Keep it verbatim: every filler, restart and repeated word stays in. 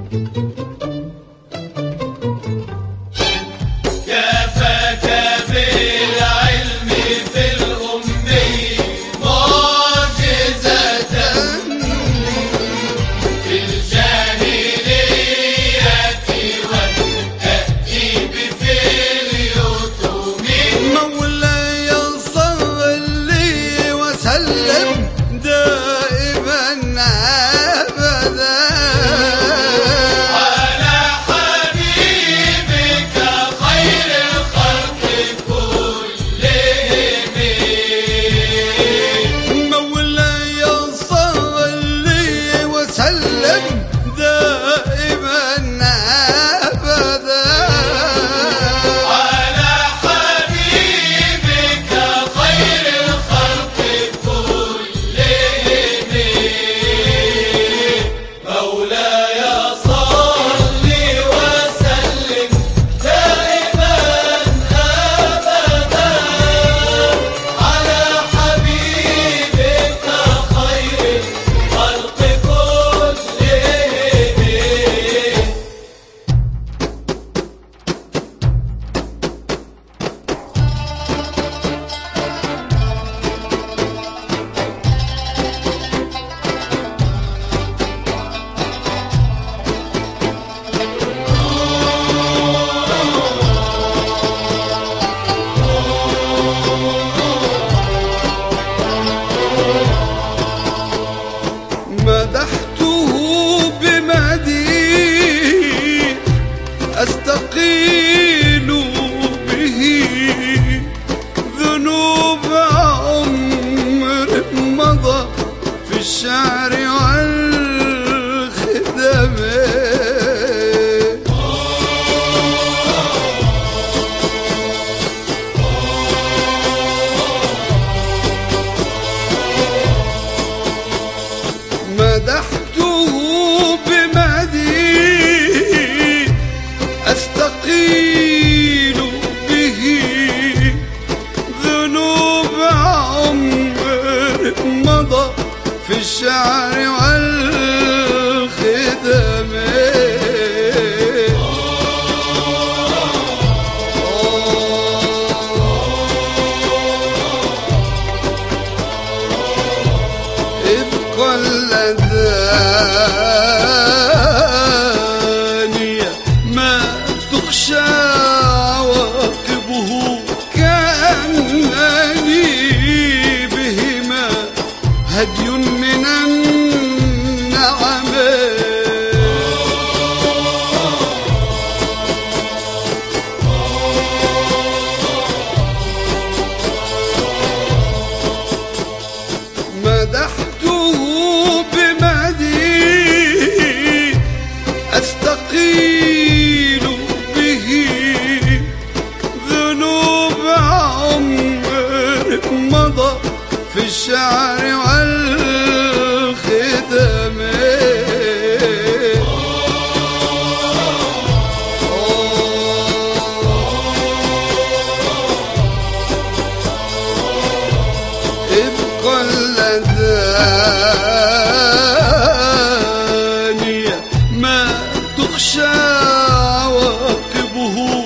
مدحته بمديح أستقيل به ذنوب عمر مضى في الشعر والخدم. مدحته بمديح أستقيل به ذنوب عمر مضى في الشعر والخدم. إذ قلداني ما تخشى عواقبه كأنني بهما هدي من النعم. مدحته بمديح أستقيل به ذنوب عمر مضى في الشعر والخدم. إذ قلداني ما تخشى عواقبه